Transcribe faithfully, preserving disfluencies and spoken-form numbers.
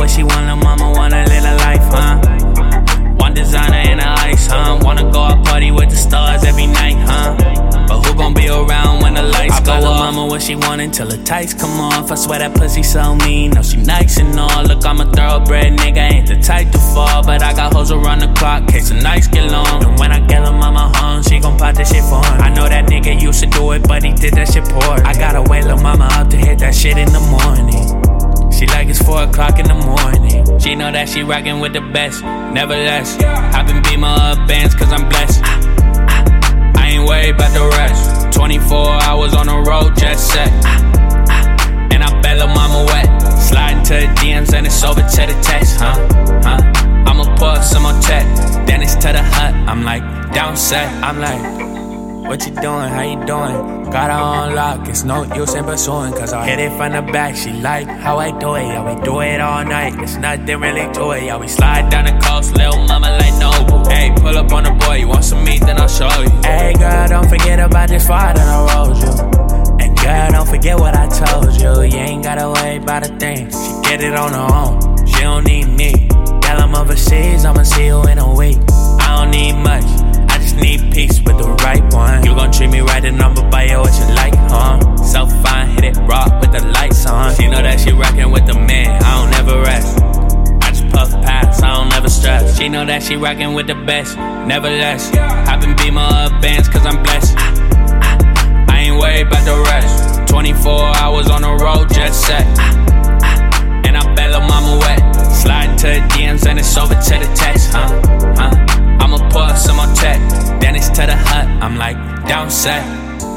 what she want, lil' mama wanna live a life, huh? One designer and a ice, huh? Wanna go out party with the stars every night, huh? But who gon' be around when the lights go off? Lil' mama what she want until the tights come off. I swear that pussy so mean, no she nice and all. Look, I'm a thoroughbred nigga, ain't the type to fall, but I got hoes around the clock, case the nights get long. And when I get lil' mama home, she gon' pop that shit for him. I know that nigga used to do it, but he did that shit poor. I gotta wait lil' mama out to hit that shit in the morning. She like it's four o'clock in the morning. She know that she rockin' with the best, never less. I been beat my up bands cause I'm blessed. I ain't worried about the rest. twenty-four hours on the road, jet set. And I bet lil' mama wet. Sliding to the D Ms and it's over to the text, huh? Huh? I'ma pour some more tech. Then it's to the hut, I'm like, down set. I'm like, what you doing, how you doing? Got her on lock, it's no use in pursuing. Cause I hit it from the back, she like how I do it. Yeah, we do it all night, it's nothing really to it. Yeah, we slide down the coast, lil' mama like Noble. Hey, pull up on the boy, you want some meat, then I'll show you. Hey girl, don't forget about this fire that I rolled you. And girl, don't forget what I told you. You ain't gotta worry about a thing, she get it on her own, she don't need me. Girl, I'm overseas, I'ma see you in a week. I don't need much, I just need peace with the right one. You gon' treat me right and I'ma buy you what you like, huh? So fine, hit it raw with the lights on. She know that she rockin' with the man, I don't ever rest. I just puff past, I don't ever stress. She know that she rockin' with the best, never less. I been beat my up bands cause I'm blessed. I ain't worried about the rest. twenty-four hours on the road, jet set. And I bet lil' mama wet. Sliding to the D Ms and it's over to the text, huh? Huh? I'ma pour some more tech. Then it's to the hut, I'm like, down set.